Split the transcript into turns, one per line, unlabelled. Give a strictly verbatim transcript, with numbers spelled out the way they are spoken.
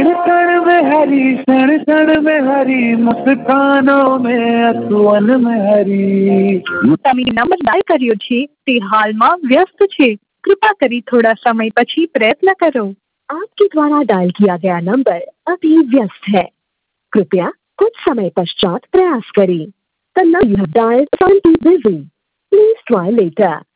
कण कण में हरी, क्षण क्षण में हरी, मुस्कानों में असुवन में हरी।
તમે નંબર ડાયલ કર્યો છે તે હાલમાં વ્યસ્ત છે, कृपा करी थोड़ा समय પછી प्रयत्न करो। आपके द्वारा डायल किया गया नंबर अभी व्यस्त है, कृपया कुछ समय पश्चात प्रयास करें। The number you have dialed is currently busy. Please try later.